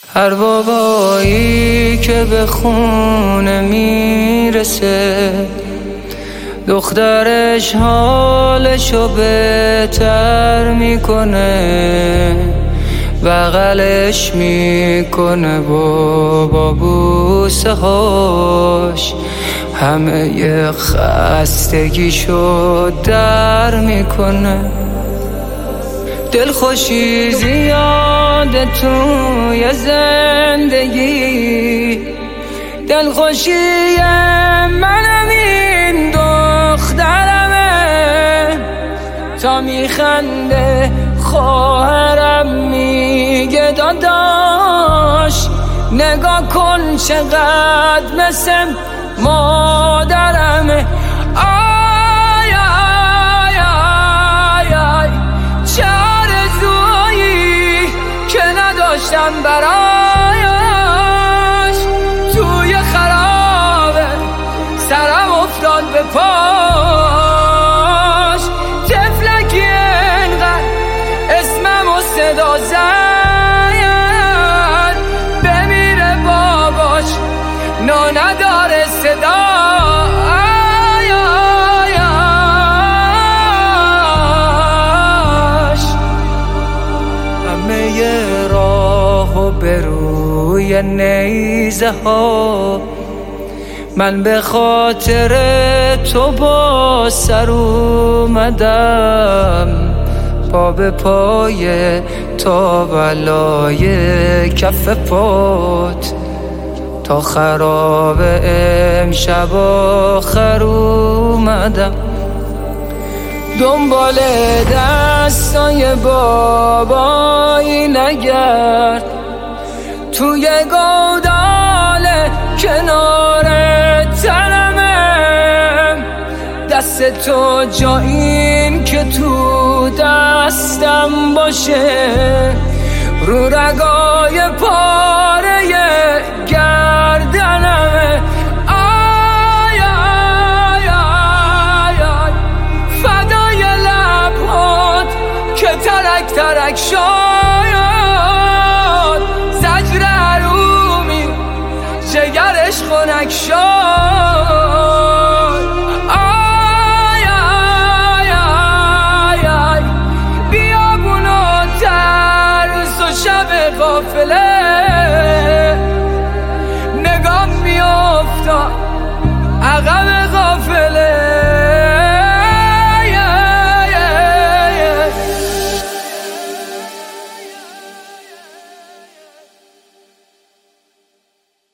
هر بابایی که به خونه میرسه دخترش حالشو بهتر میکنه، بغلش میکنه با بوسه هاش همه ی خستگیشو در میکنه. دلخوشی زیاده توی زندگی، دلخوشی منم این دخترمه. تا میخنده خواهرم میگه داداش نگاه کن چقدر مثل مادرمه. آی آی آی آی چه آرزویی که نداشتم برایش، توی خرابه سرم افتاد به پاش. طفلکی انقدر اسمم و صدا زد، بمیره باباش نا نداره صدا. همه راهو به روی نیزه ها من به خاطر تو با سر اومدم، پا به پای تا بلای کف پات. تا خراب امشب آخر اومدم، دنبال دستای بابایی نگرد، توی گودال کنار تنمه. دست تو جا این که تو دستم باشه، رو رگای پاره گردنمه. آی آی آی آی فدای لبهات که ترک ترک شد، زجر حرومی جگرش خنک شد. آی آی آی آی بیابون و ترس و شب غافله،